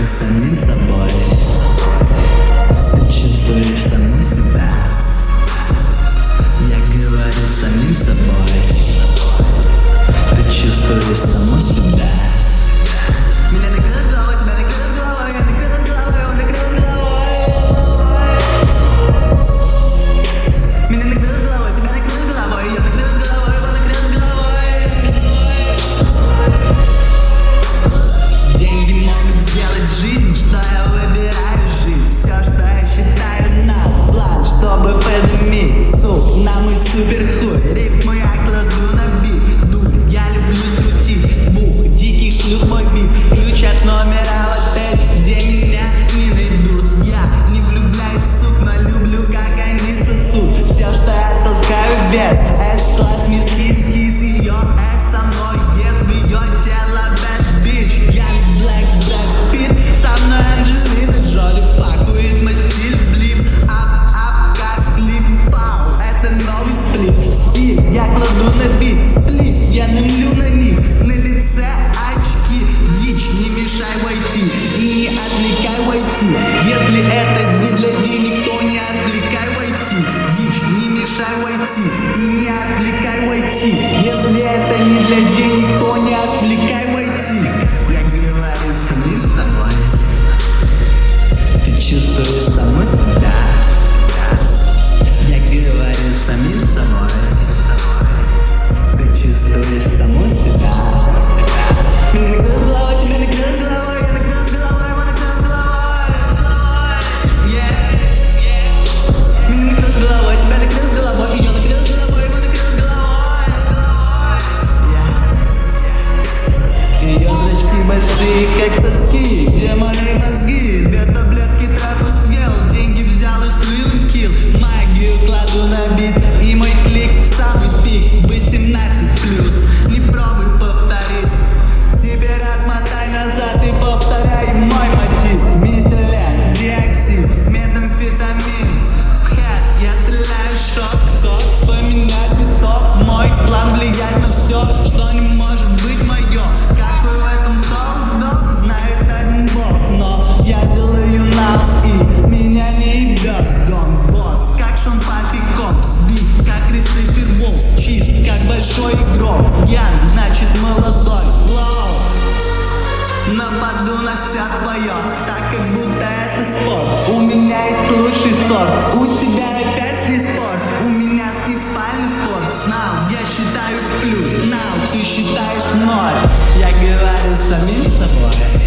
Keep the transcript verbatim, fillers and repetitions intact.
самим собой. Ты чувствуешь саму себя. Я говорю самим собой. Ты чувствуешь саму себя. Меня накрыла головой, тебя накрыла головой, я накрыла головой, он накрыл головой. Меня накрыла головой, тебя накрыла головой, я накрыла головой, он накрыл головой. Деньги могут сделать жизнь, что я выбираю жить. Все, что я считаю на план, чтобы поднимить сук на мой супер хуй. Рифму я кладу на бит, дурь, я люблю скрутить двух диких шлюх мой вип. Ключ от номера в отель, где меня не найдут. Я не влюбляюсь, сук, но люблю, как они сосут. Все, что я толкаю вверх, S-класс, мисс Кис, Кис, ее экс со мной. Если ее тело bad bitch, я не Black Brad Pitt, со мной Анджелина Джоли. Пакует мой стиль в лифт, ап, ап, как клип, пау. Это новый сплит, стиль, я кладу на бит, сплит, я намлю на них. На лице очки, дичь, не мешай войти и не отвлекай войти. Если это не для денег, то не отвлекай войти. Дичь, не мешай войти и не отвлекай войти. Если это не для денег, то не отвлекай войти. Я говорю самим собой. Ты чувствуешь саму себя. Я говорю самим собой. Ты чувствуешь саму себя. Меня накрыл головой, тебя накрыл головой, я накрыл головой, он накрыл головой. Yeah. Меня накрыл головой, тебя накрыл головой, и я накрыл головой, он накрыл головой. Yeah. Ее зрачки большие, как соски, где мои мозги? Две таблетки траву съел, деньги взял и слил килл. Магию кладу на бит, и мой клик в самый пик. восемнадцать плюс, не пробуй повторить. Теперь отмотай назад и повторяй мой мотив. Метилен, диоксид, метамфетамин, хэт, я стреляю шок, код, поменять итог. Мой план влияет на все, что не может быть мое. Какой в этом толк, знает один бог. Но я делаю нал и меня не ебет гон. Босс, как Шон Паффи Компс, бит, как Кристофер Уолс, чист, как большой игрок. Янг, значит молодой, лоу. Нападу на вся твое, так как будто это спорт. У меня есть лучший сорт, у тебя опять не спорт. У меня Стив спальный спорт. Знал, я считаю в плюс, знал, ты считаешь в ноль. Я говорю самим собой.